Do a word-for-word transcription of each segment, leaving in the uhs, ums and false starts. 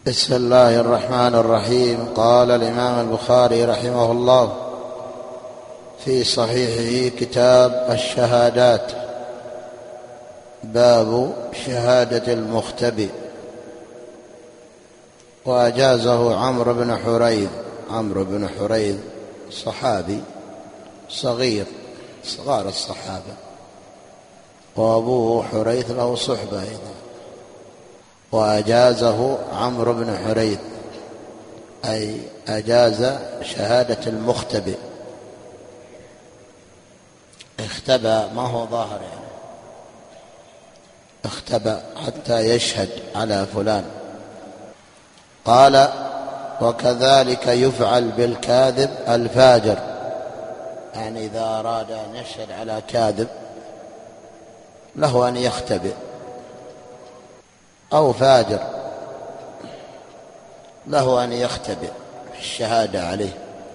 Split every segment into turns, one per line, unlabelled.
بسم الله الرحمن الرحيم. قال الإمام البخاري رحمه الله في صحيحه كتاب الشهادات: باب شهادة المختبئ. وأجازه عمرو بن حريث. عمرو بن حريث صحابي صغير، صغار الصحابة، وأبوه حريث له صحبة أيضا. وأجازه عمرو بن حريث، أي أجاز شهادة المختبئ. اختبأ ما هو ظاهر، يعني اختبأ حتى يشهد على فلان. قال: وكذلك يفعل بالكاذب الفاجر، يعني إذا أراد أن يشهد على كاذب له أن يختبئ، أو فاجر له أن يختبئ في الشهادة عليه.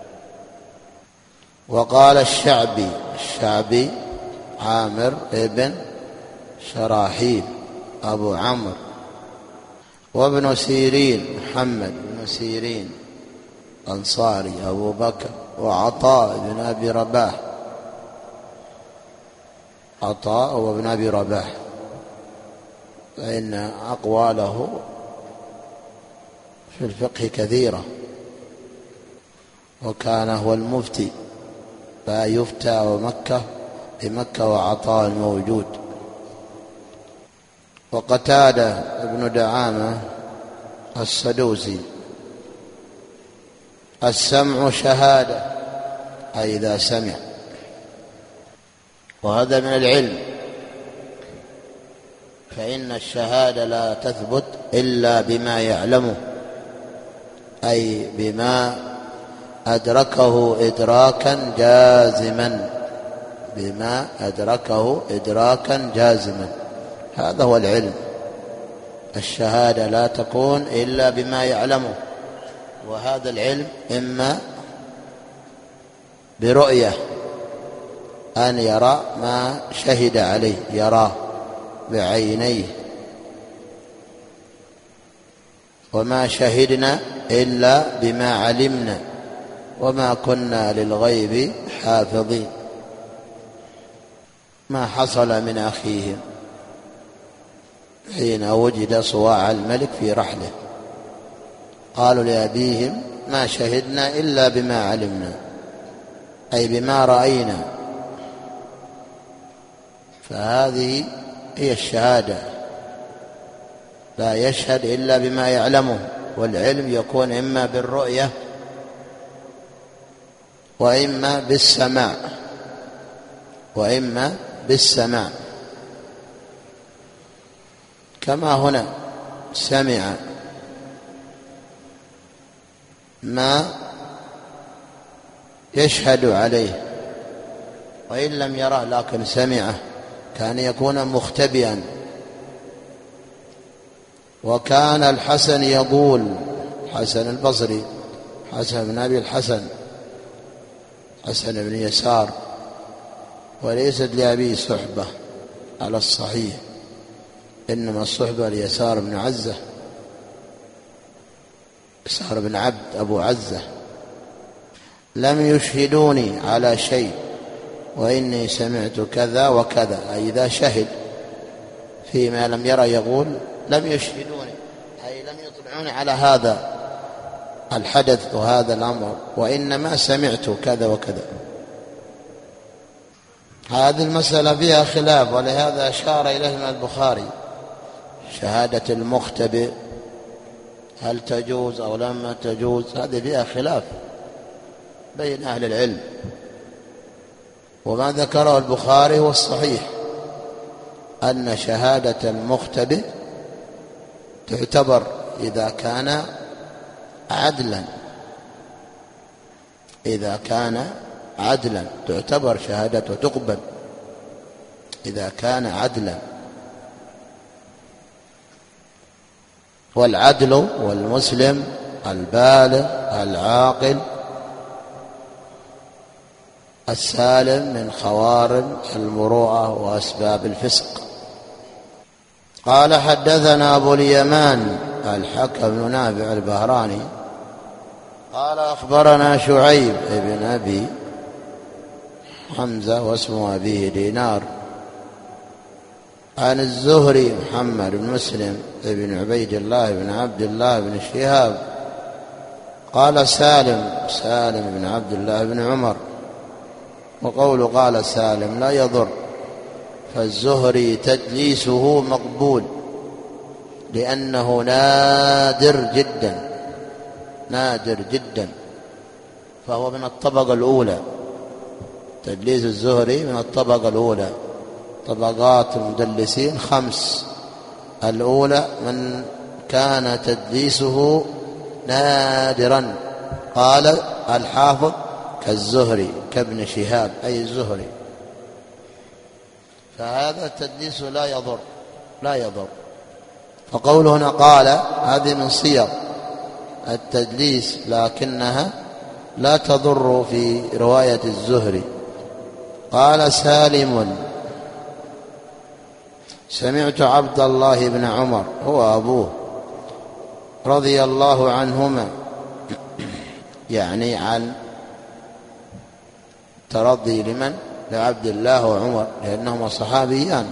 وقال الشعبي الشعبي عامر ابن شراحيل أبو عمرو. وابن سيرين محمد بن سيرين أنصاري أبو بكر. وعطاء بن أبي رباح، عطاء وابن أبي رباح، فإن أقواله في الفقه كثيرة، وكان هو المفتي، فيفتى ومكة بمكة وعطاء موجود. وقتادة ابن دعامة السدوسي: السمع شهادة، أي إذا سمع. وهذا من العلم، فإن الشهادة لا تثبت إلا بما يعلمه، أي بما أدركه إدراكا جازما، بما أدركه إدراكا جازما. هذا هو العلم. الشهادة لا تكون إلا بما يعلمه، وهذا العلم إما برؤية، أن يرى ما شهد عليه، يراه بعينيه. وما شهدنا إلا بما علمنا، وما كنا للغيب حافظين. ما حصل من أخيهم حين وجد صواع الملك في رحله، قالوا لأبيهم: ما شهدنا إلا بما علمنا، أي بما رأينا. فهذه هي الشهادة، لا يشهد إلا بما يعلمه. والعلم يكون إما بالرؤية وإما بالسماع، وإما بالسماع، كما هنا سمع ما يشهد عليه، وإن لم يره لكن سمعه، كان يكون مختبئا. وكان الحسن يقول، حسن البصري، حسن بن أبي الحسن، حسن بن يسار، وليست لأبي صحبة على الصحيح، إنما الصحبة ليسار بن عزة، يسار بن عبد أبو عزة: لم يشهدوني على شيء وإني سمعت كذا وكذا، أي إذا شهد فيما لم يرى يقول: لم يشهدوني، أي لم يطلعوني على هذا الحدث وهذا الأمر، وإنما سمعت كذا وكذا. هذه المسألة فيها خلاف، ولهذا أشار إليها البخاري: شهادة المختبئ هل تجوز أو لم تجوز؟ هذه فيها خلاف بين أهل العلم. وما ذكره البخاري هو الصحيح، أن شهادة المختبئ تعتبر إذا كان عدلا، إذا كان عدلا تعتبر شهادته، تقبل إذا كان عدلا. والعدل والمسلم البالغ العاقل السالم من خوارم المروءة وأسباب الفسق. قال: حدثنا أبو اليمان الحكم بن نافع البهراني قال أخبرنا شعيب بن أبي حمزة واسم أبيه دينار عن الزهري محمد بن مسلم بن عبيد الله بن عبد الله بن شهاب قال سالم سالم بن عبد الله بن عمر. وقول قال سالم لا يضر، فالزهري تدليسه مقبول لأنه نادر جدا نادر جدا، فهو من الطبقة الأولى. تدليس الزهري من الطبقة الأولى. طبقات المدلسين خمس، الأولى من كان تدليسه نادرا، قال الحافظ كالزهري كابن شهاب أي الزهري، فهذا التدليس لا يضر لا يضر. فقوله هنا قال هذه من صيغ التدليس، لكنها لا تضر في رواية الزهري. قال سالم سمعت عبد الله بن عمر هو أبوه رضي الله عنهما، يعني عن ترضي لمن؟ لعبد الله وعمر، لأنهما صحابيان،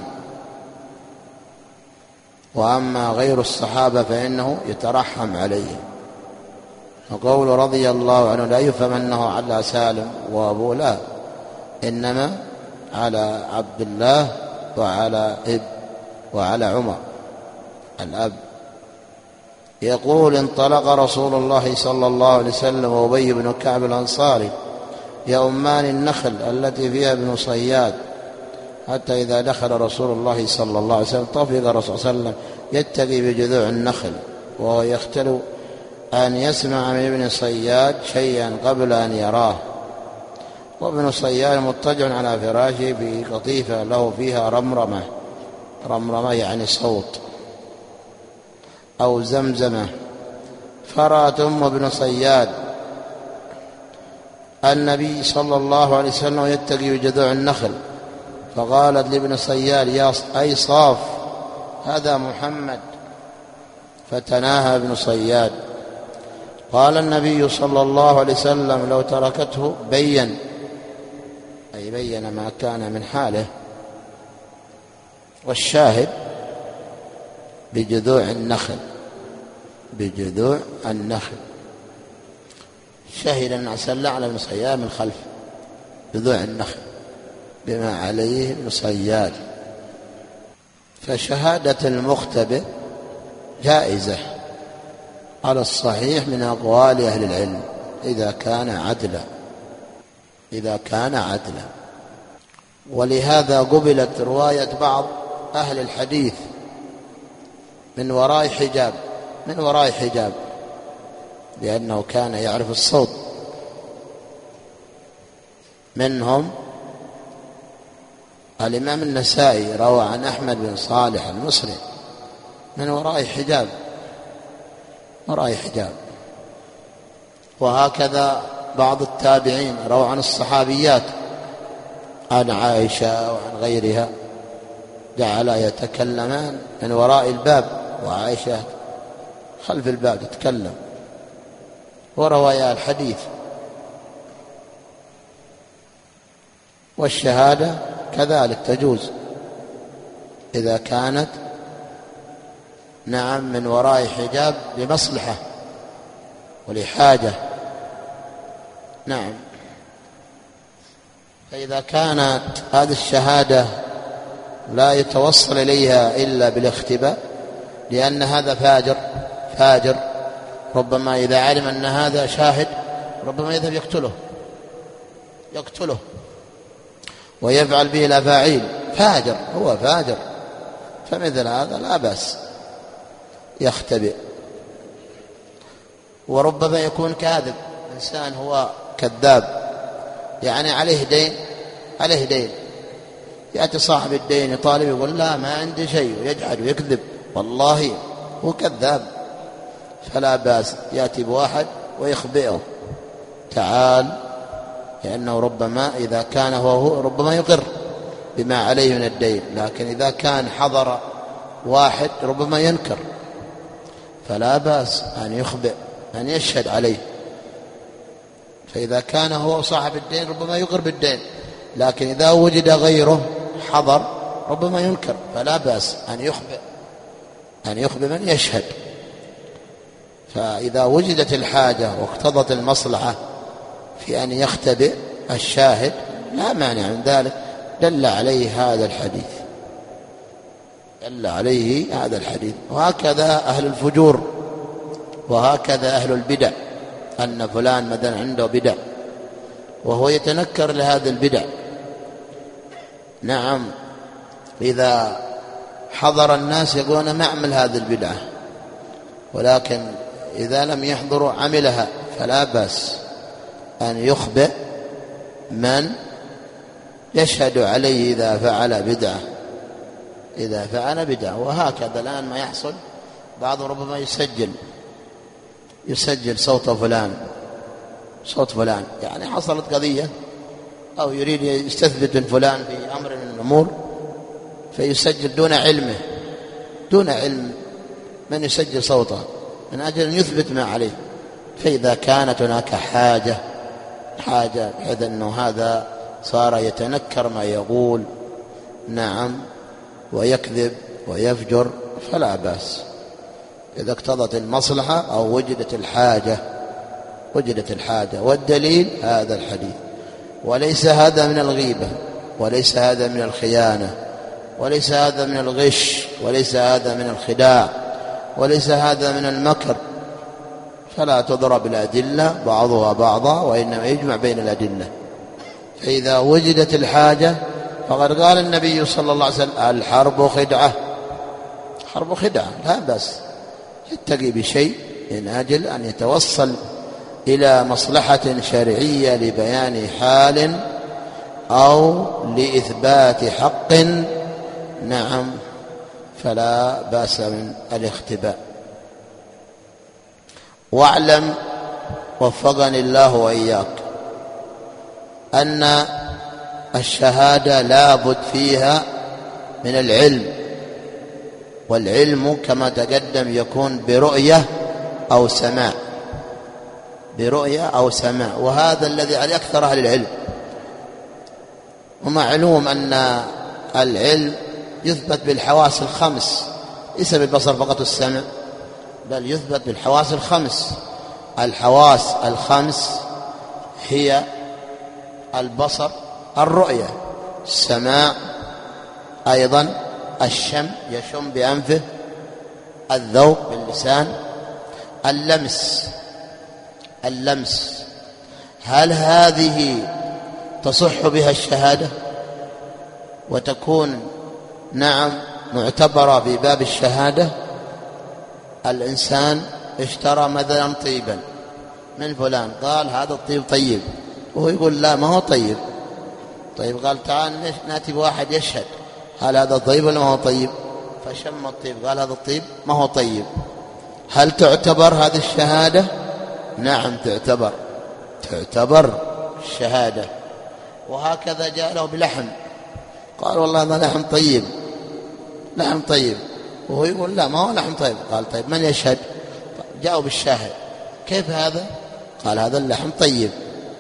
وأما غير الصحابة فإنه يترحم عليهم. وقول رضي الله عنه لا يفهم أنه على سالم وأبوه، لا، إنما على عبد الله وعلى اب وعلى عمر الأب. يقول انطلق رسول الله صلى الله عليه وسلم وأبي بن كعب الأنصاري يؤمان النخل التي فيها ابن صياد، حتى إذا دخل رسول الله صلى الله عليه وسلم طفق الرسول صلى الله عليه وسلم يتقي بجذوع النخل وهو يختل أن يسمع من ابن صياد شيئا قبل أن يراه، وابن صياد مضطجع على فراشه بقطيفة له فيها رمرمة، رمرمة يعني صوت أو زمزمة. فرأت أم ابن صياد النبي صلى الله عليه وسلم يتقي بجذوع النخل، فقالت لابن صياد يا أي صاف هذا محمد، فتناهى ابن صياد. قال النبي صلى الله عليه وسلم لو تركته بين، أي بين ما كان من حاله. والشاهد بجذوع النخل، بجذوع النخل شهد الناس على ابن صياد من خلف جذوع النخل بما عليه ابن صياد. فشهادة المختبئ جائزة على الصحيح من أقوال أهل العلم إذا كان عدلا إذا كان عدلا ولهذا قبلت رواية بعض أهل الحديث من وراء حجاب من وراء حجاب لأنه كان يعرف الصوت. منهم الإمام النسائي روى عن أحمد بن صالح المصري من وراء حجاب وراء حجاب وهكذا بعض التابعين روى عن الصحابيات عن عائشة وعن غيرها جعلا يتكلمان من وراء الباب وعائشة خلف الباب تتكلم، وروايا الحديث. والشهادة كذلك تجوز إذا كانت نعم من وراء حجاب لمصلحة ولحاجة. نعم. فإذا كانت هذه الشهادة لا يتوصل إليها إلا بالاختباء، لأن هذا فاجر فاجر ربما إذا علم أن هذا شاهد ربما يذهب يقتله يقتله ويفعل به الأفاعيل، فاجر هو فاجر، فمثل هذا لا بأس يختبئ. وربما يكون كاذب، إنسان هو كذاب يعني عليه دين عليه دين يأتي صاحب الدين يطالب يقول لا ما عندي شيء ويجحد ويكذب والله هو كذاب، فلا بأس يأتي بواحد ويخبئه تعال، لأنه ربما إذا كان هو ربما يقر بما عليه من الدين، لكن إذا كان حضر واحد ربما ينكر، فلا بأس أن يخبئ أن يشهد عليه. فإذا كان هو صاحب الدين ربما يقر بالدين، لكن إذا وجد غيره حضر ربما ينكر، فلا بأس أن يخبئ أن يخبئ من يشهد. فإذا وجدت الحاجة واقتضت المصلحة في أن يختبئ الشاهد لا مانع من ذلك، دل عليه هذا الحديث دل عليه هذا الحديث. وهكذا أهل الفجور وهكذا أهل البدع، أن فلان مثلا عنده بدع وهو يتنكر لهذه البدع، نعم إذا حضر الناس يقولون ما أعمل هذه البدعة، ولكن إذا لم يحضروا عملها، فلا بأس أن يخبئ من يشهد عليه إذا فعل بدعة إذا فعل بدعة. وهكذا الآن ما يحصل، بعض ربما يسجل يسجل صوت فلان صوت فلان يعني حصلت قضية أو يريد يستثبت من فلان في أمر من الأمور، فيسجل دون علمه دون علم من يسجل صوته من أجل أن يثبت ما عليه. فإذا كانت هناك حاجة حاجة بحيث أنه هذا صار يتنكر ما يقول، نعم، ويكذب ويفجر، فلا بأس إذا اقتضت المصلحة أو وجدت الحاجة وجدت الحاجة. والدليل هذا الحديث. وليس هذا من الغيبة، وليس هذا من الخيانة، وليس هذا من الغش، وليس هذا من الخداع، وليس هذا من المكر. فلا تضرب الأدلة بعضها بعضا، وإنما يجمع بين الأدلة. فإذا وجدت الحاجة فقد قال النبي صلى الله عليه وسلم: الحرب خدعة حرب خدعة لا بأس يتقي بشيء من أجل أن يتوصل إلى مصلحة شرعية لبيان حال أو لإثبات حق، نعم، فلا بأس من الاختباء. واعلم وفقني الله وإياك أن الشهادة لا بد فيها من العلم، والعلم كما تقدم يكون برؤية أو سماع برؤية أو سماع وهذا الذي عليه أكثر أهل العلم. ومعلوم أن العلم يثبت بالحواس الخمس، ليس بالبصر فقط والسمع، بل يثبت بالحواس الخمس. الحواس الخمس هي البصر، الرؤية، السماع أيضا، الشم يشم بأنفه، الذوق باللسان، اللمس اللمس هل هذه تصح بها الشهادة وتكون، نعم، معتبرة في باب الشهادة؟ الإنسان اشترى مثلا طيبا من فلان، قال هذا الطيب طيب، وهو يقول لا ما هو طيب. طيب قال تعال نأتي بواحد يشهد، هل هذا طيب ولا ما هو طيب؟ فشم الطيب قال هذا الطيب ما هو طيب. هل تعتبر هذه الشهادة؟ نعم تعتبر تعتبر الشهادة. وهكذا جاء له بلحم، قال والله هذا لحم طيب لحم طيب، وهو يقول لا ما هو لحم طيب. قال طيب من يشهد؟ جاءوا بالشاهد. كيف هذا؟ قال هذا اللحم طيب.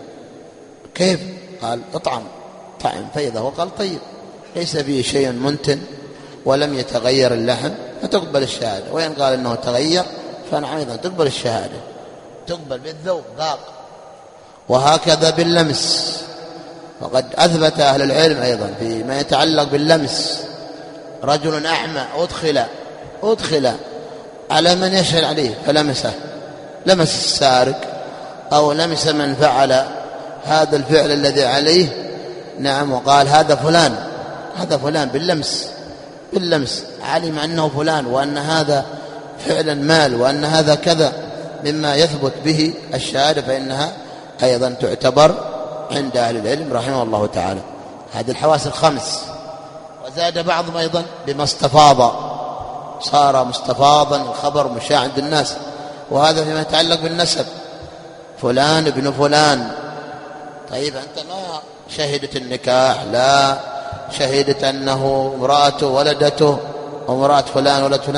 كيف؟ قال اطعم طعم، فإذا هو قال طيب ليس فيه شيء منتن ولم يتغير اللحم، فتقبل الشهادة. وإن قال إنه تغير فنعم أيضا تقبل الشهادة، تقبل بالذوق ذاق. وهكذا باللمس، وقد أثبت أهل العلم أيضا فيما يتعلق باللمس. رجل أعمى أدخل أدخل على من يشهد عليه فلمسه، لمس السارق أو لمس من فعل هذا الفعل الذي عليه، نعم، وقال هذا فلان هذا فلان باللمس باللمس علم أنه فلان، وأن هذا فعلا مال، وأن هذا كذا مما يثبت به الشهادة، فإنها أيضا تعتبر عند أهل العلم رحمه الله تعالى. هذه الحواس الخمس. وزاد بعضهم أيضا بما استفاض، صار مستفاضا الخبر مشاع عند الناس، وهذا فيما يتعلق بالنسب، فلان ابن فلان. طيب أنت ما شهدت النكاح، لا شهدت أنه امرأته ولدته أو امرأة فلان ولد فلان،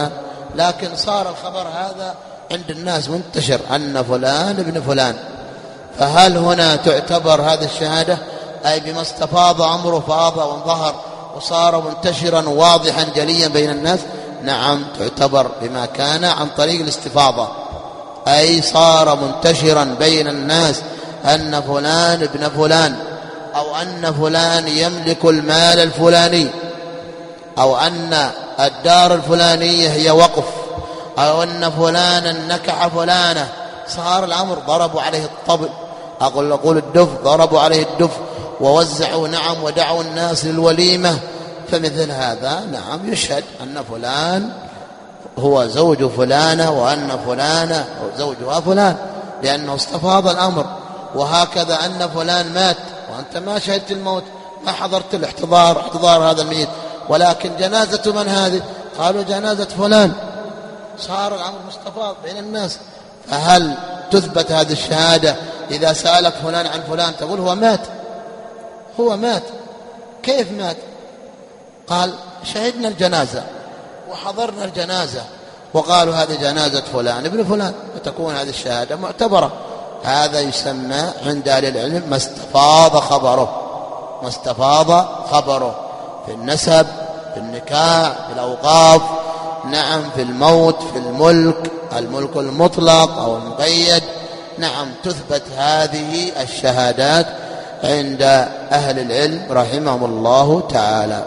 لكن صار الخبر هذا عند الناس منتشر أن فلان ابن فلان. فهل هنا تعتبر هذه الشهادة أي بما استفاض أمره فاض وانظهر وصار منتشرا واضحا جليا بين الناس؟ نعم تعتبر بما كان عن طريق الاستفاضة، أي صار منتشرا بين الناس أن فلان ابن فلان، أو أن فلان يملك المال الفلاني، أو أن الدار الفلانية هي وقف، أو أن فلانا نكح فلانة. صار الأمر ضربوا عليه الطبل، أقول أقول الدف، ضربوا عليه الدف ووزعوا نعم ودعوا الناس للوليمة. فمثل هذا نعم يشهد أن فلان هو زوج فلانة وأن فلانة زوجها فلان، لأنه استفاض الأمر. وهكذا أن فلان مات وأنت ما شهدت الموت، ما حضرت الاحتضار احتضار هذا الميت، ولكن جنازة من هذه؟ قالوا جنازة فلان. صار الأمر مستفاض بين الناس. فهل تثبت هذه الشهادة إذا سألك فلان عن فلان تقول هو مات؟ هو مات. كيف مات؟ قال شهدنا الجنازة وحضرنا الجنازة وقالوا هذه جنازة فلان ابن فلان، فتكون هذه الشهادة معتبرة. هذا يسمى عند أهل العلم ما استفاض خبره، ما استفاض خبره في النسب، في النكاح، في الأوقاف، نعم في الموت، في الملك، الملك المطلق أو المقيد. نعم تثبت هذه الشهادات عند أهل العلم رحمهم الله تعالى.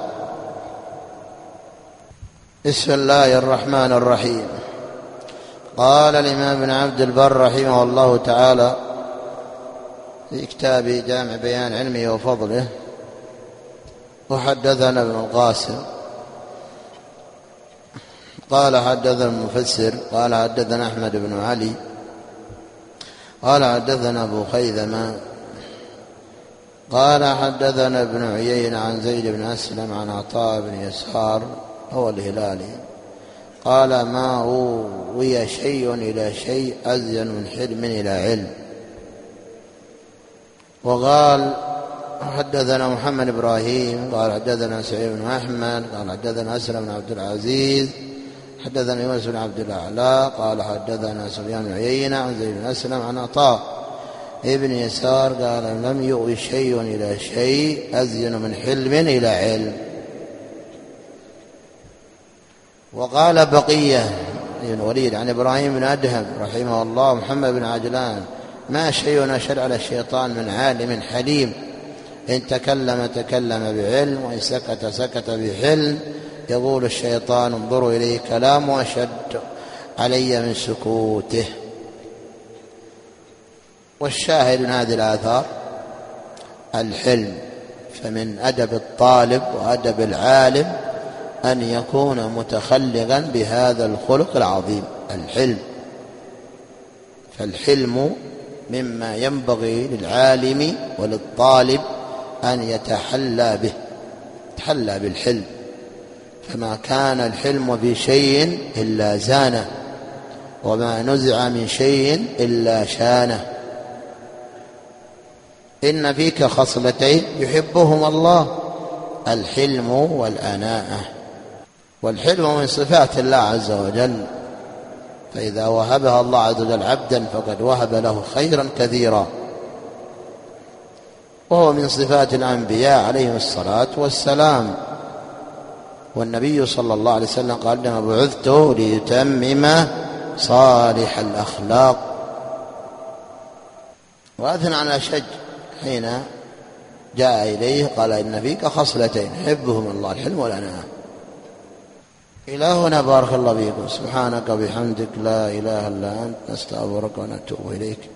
بسم الله الرحمن الرحيم. قال الإمام ابن عبد البر رحمه الله تعالى في كتاب جامع بيان علمه وفضله: وحدثنا ابن القاسم قال حدثنا المفسر قال حدثنا أحمد بن علي قال حدثنا أبو خيثمة قال حدثنا ابن عيينة عن زيد بن أسلم عن عطاء بن يسار هو الهلالي قال: ما روي شيء إلى شيء أزين من حلم إلى علم. وقال حدثنا محمد إبراهيم قال حدثنا سعيد بن أحمد قال حدثنا أسلم بن عبد العزيز حدثنا يونس بن عبد الأعلى قال حدثنا سفيان بن عيينة عن زيد بن أسلم عن عطاء ابن يسار قال: لم يؤوي شيء إلى شيء أزين من حلم إلى علم. وقال بقية بن وليد عن إبراهيم بن أدهم رحمه الله محمد بن عجلان: ما شيء أشد على الشيطان من عالم حليم، إن تكلم تكلم بعلم وإن سكت سكت بحلم، يقول الشيطان: انظروا إليه كلام أشد علي من سكوته. والشاهد من هذه الآثار الحلم. فمن أدب الطالب وأدب العالم أن يكون متخلقا بهذا الخلق العظيم الحلم. فالحلم مما ينبغي للعالم وللطالب أن يتحلى به، يتحلى بالحلم. فما كان الحلم في شيء إلا زانه، وما نزع من شيء إلا شانه. إن فيك خصلتين يحبهما الله: الحلم والأناءة. والحلم من صفات الله عز وجل، فإذا وهبها الله عز وجل عبدا فقد وهب له خيرا كثيرا، وهو من صفات الأنبياء عليهم الصلاة والسلام. والنبي صلى الله عليه وسلم قال: إنما بعثت ليتمم صالح الأخلاق. وأثنى على الأشج حين جاء إليه قال: إن فيك خصلتين يحبهما الله: الحلم والأناءة. إلى هنا بارك الله فيكم. سبحانك وبحمدك لا إله إلا أنت نستغفرك ونتوب إليك.